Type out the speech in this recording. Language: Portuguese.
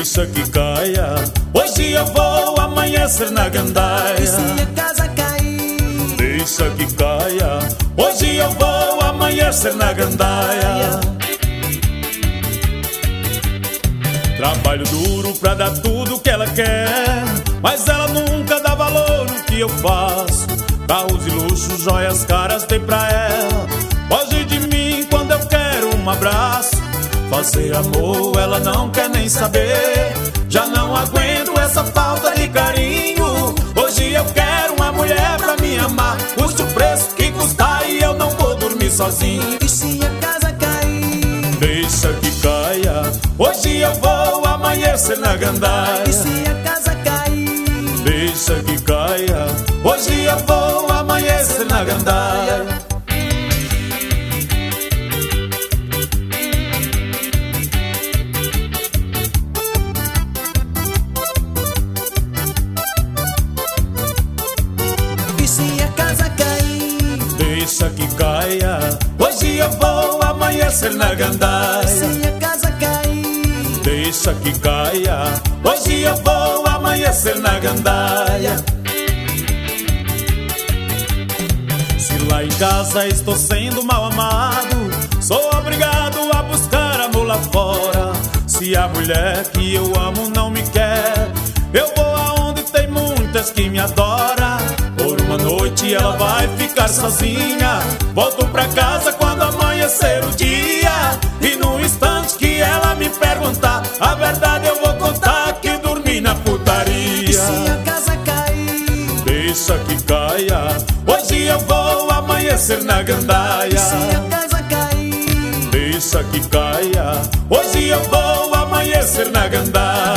Deixa que caia, hoje eu vou amanhecer na gandaia. E se a casa cair? Deixa que caia, hoje eu vou amanhecer na gandaia. Trabalho duro pra dar tudo que ela quer, mas ela nunca dá valor no que eu faço. Carros e luxo, joias caras tem pra ela. Foge de mim quando eu quero um abraço. Fazer amor ela não quer nem saber. Já não aguento essa falta de carinho. Hoje eu quero uma mulher pra me amar, custe o preço que custar, e eu não vou dormir sozinho. E se a casa cair? Deixa que caia, hoje eu vou amanhecer na gandaia. E se a casa cair? Deixa que caia, hoje eu vou amanhecer na gandaia. E se a casa cair? Deixa que caia, hoje eu vou amanhecer na gandaia. E se a casa cair? Deixa que caia, hoje eu vou amanhecer na gandaia. Se lá em casa estou sendo mal amado, sou obrigado a buscar amor lá fora. Se a mulher que eu amo não me quer, eu vou aonde tem muitas que me adoram. Por uma noite ela vai ficar sozinha, volto pra casa quando amanhecer o dia. E no instante que ela me perguntar, a verdade eu vou contar que dormi na putaria. E se a casa cair? Deixa que caia, hoje eu vou amanhecer na gandaia. E se a casa cair? Deixa que caia, hoje eu vou amanhecer na gandaia.